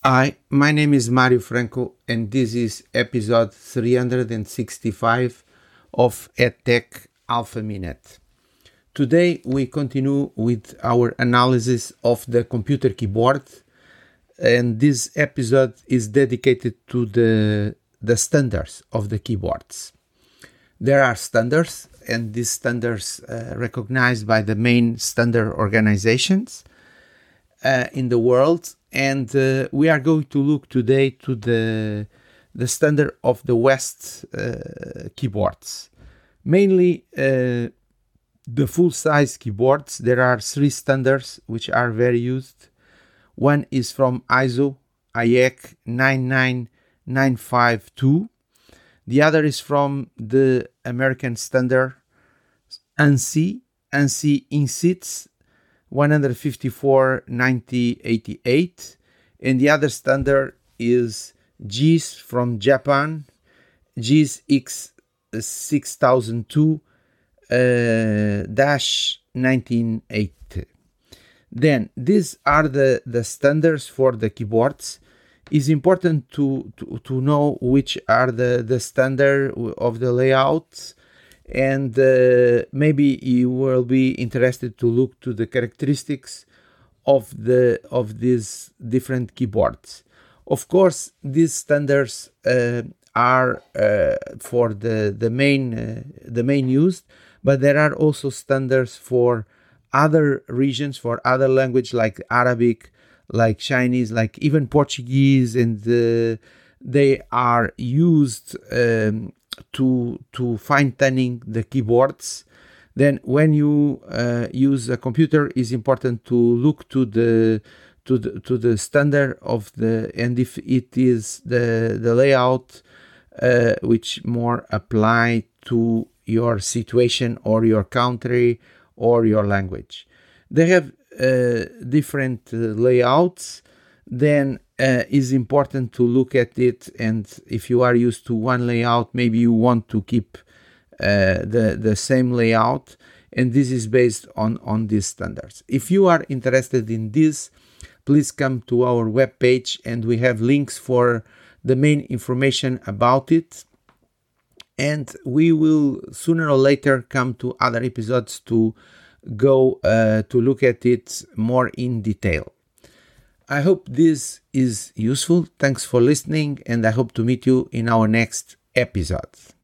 Hi, my name is Mario Franco, and this is episode 365 of EdTech Alpha Minute. Today we continue with our analysis of the computer keyboard, and this episode is dedicated to the standards of the keyboards. There are standards, and these standards recognized by the main standard organizations in the world, and we are going to look today to the standard of the West keyboards. Mainly the full-size keyboards. There are three standards which are very used. One is from ISO IEC 99952. The other is from the American standard ANSI INSITS 154-9088, and the other standard is JIS from Japan, JIS X6002-1980. Then these are the standards for the keyboards. It's important to know which are the standard of the layouts, and maybe you will be interested to look to the characteristics of these different keyboards. Of course, these standards are for the main used, but there are also standards for other regions, for other language like Arabic, like Chinese, like even Portuguese, and they are used to fine-tuning the keyboards. Then when you use a computer, it's important to look to the standard of and if it is the layout which more apply to your situation or your country or your language. They have different layouts. Then is important to look at it, and if you are used to one layout, maybe you want to keep the same layout, and this is based on these standards. If you are interested in this, please come to our webpage, and we have links for the main information about it, and we will sooner or later come to other episodes to go to look at it more in detail. I hope this is useful. Thanks for listening, and I hope to meet you in our next episode.